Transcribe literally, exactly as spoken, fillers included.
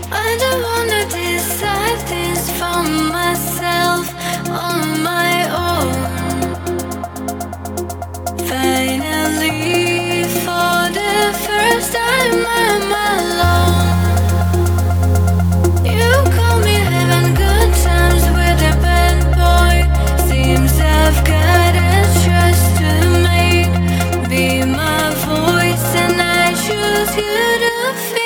I don't wanna decide this for myself on my own. Finally, for the first time, I'm alone. You call me having good times with a bad boy. Seems I've got a choice to make. Be my voice, and I choose you to feel.